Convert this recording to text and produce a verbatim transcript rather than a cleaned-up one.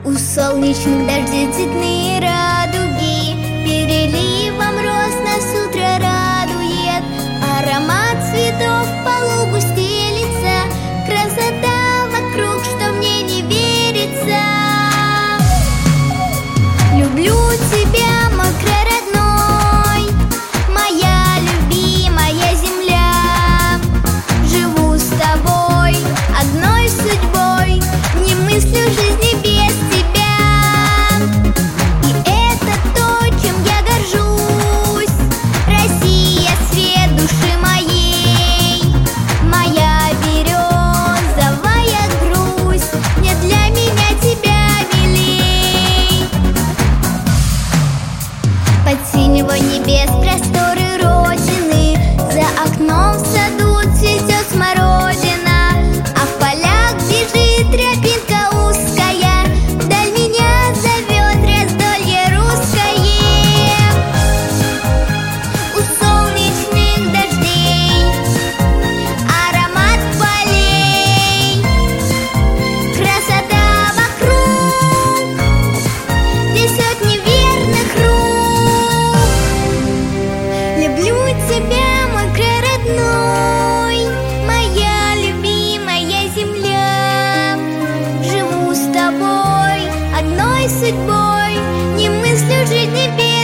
У солнечных дождей цветные радуги, переливом роз нас утро радует. Аромат цветов по лугу стелится, красота вокруг, что мне не верится. Люблю тебя, мой край родной, моя любимая земля. Живу с тобой, одной судьбой, не мыслю жизни без тебя. И это то, чем я горжусь. Россия — свет души моей, моя березовая грусть. Мне для меня тебя милей. Под синего небес просторы родины, за окном в саду цветет смородина, а в полях бежит тропинка узкая, вдаль меня зовет раздолье русское. У солнечных дождей аромат полей, красота вокруг, здесь сотни верных рук. Люблю тебя, мой край родной, моя любимая земля. Живу с тобой, одной судьбой, не мыслю жизни без